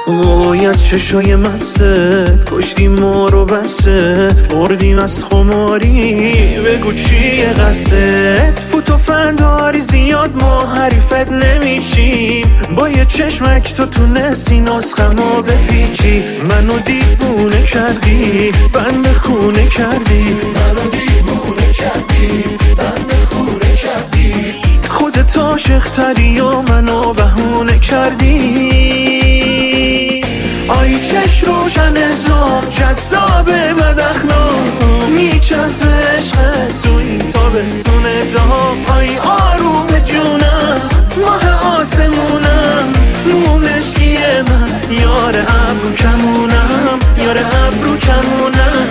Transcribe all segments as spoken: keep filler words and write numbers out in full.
وای از چشای مستت کشتی ما رو بسته، بردیم از خماری بگو چیه قصدت. فوت و فنداری زیاد ما حریفت نمیشیم، با یه چشمک تو تونستی نسخمو بپیچی. منو دیوونه کردی بند خونه کردی، منو دیوونه کردی بند خونه کردی. خودت عاشق تری و منو بهونه کردی. آی چش روشن زاغ جذاب بد اخلاق، میچسب عشقت تو این تابستون داغ. آی آروم جونم ماه آسمونم، مونشگی من یار ابرو کمونم، یار ابرو کمونم.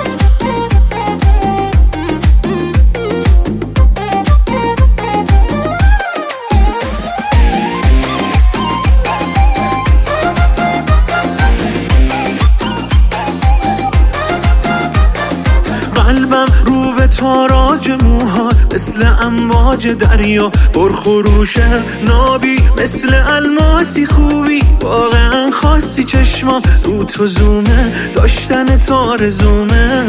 قلبم رو به تاراج موهات مثل امواج دریا، پرخروشه نابی مثل الماسی. خوبی واقعا خاصی، چشما رو تو زومه، داشتن تار زومه.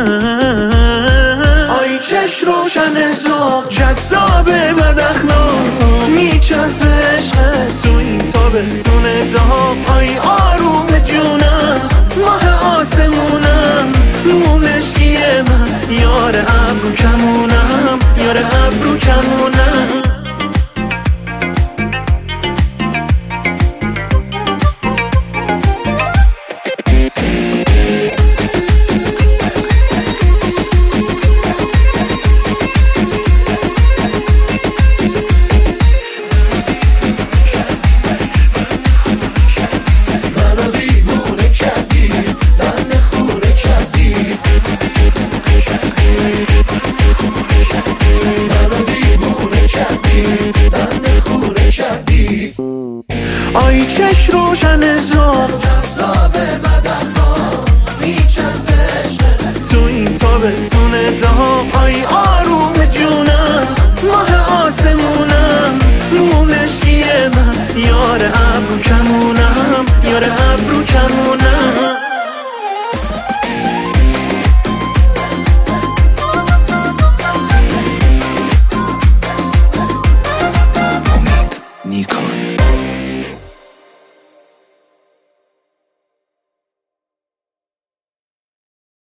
آی چش روشن زاغ جذاب بد اخلاق، میچسب عشقت تو این تابستون داغ. آی آروم جونم ماه آسمونم، مونشگی من یار ابرو کمونم، یار ابرو کمونم. آی چش روشن زاغ جذاب بد اخلاق، میچسب عشقت تو این تابستون داغ. آی آروم جونم ماه آسمونم، مونشگی من یار ابرو کمونم، یار ابرو کمونم.